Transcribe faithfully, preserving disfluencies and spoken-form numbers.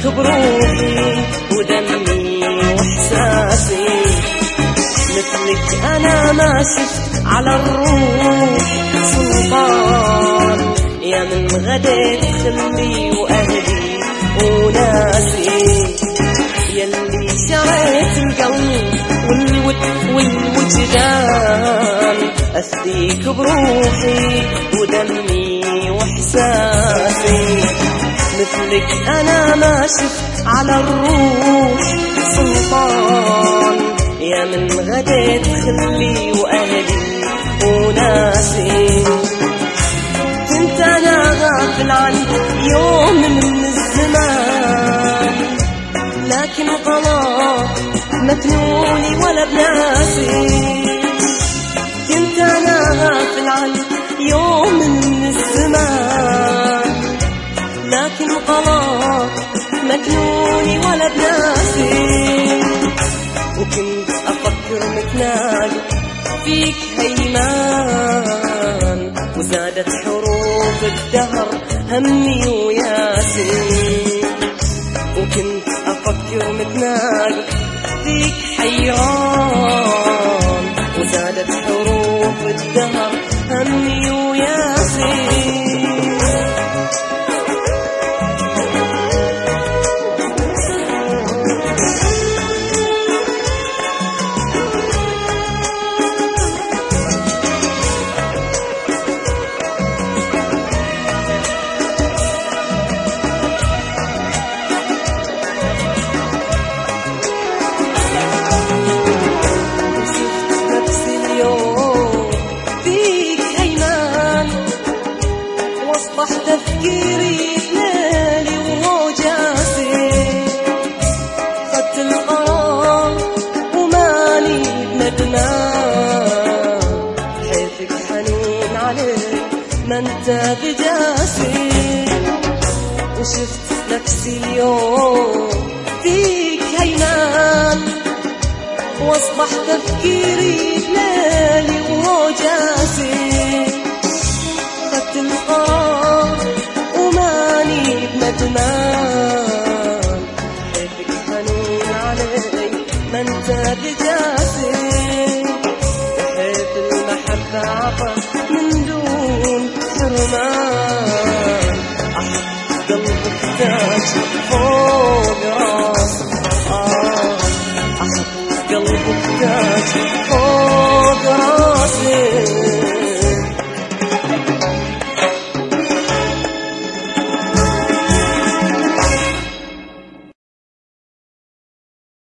أفديك بروحي ودمي وإحساسي، مثلك أنا ما شفت على الروح سلطان، يا من غديت خلي وأهلي وناسي، يلي شريت القلب والود والوجدان، أفديك بروحي ودمي وإحساسي، مثلك أنا ما شفت على الروح سلطان، يا من غديت خلي وأهلي وناسي، كنت أنا غافل عن يوم من الزمان، لكن غلط مكنوني ولا بناسي، كنت أنا غافل عن يوم من الزمان، لكن غلط مكنوني ولا بناسي، وكنت أفكر متناقض فيك هيمان، وزادت حروف الدهر همي وياسي، وكنت أفكر متناقض فيك حيران، وزادت حروف الدهر همي وياسي. أصبح تفكيري ليلي ووجاسي، خدت القرار وماني بندمان، حيثك حنين عليك ما انت بجاسي، وشفت نفسي اليوم فيك هيمان، واصبح تفكيري ليلي ووجاسي، خدت القرار وماني بندمان، حيثك حنين علي ما انت بجاسي، حيث المحبة عطت من دون حرمان، أحب قلبك تاج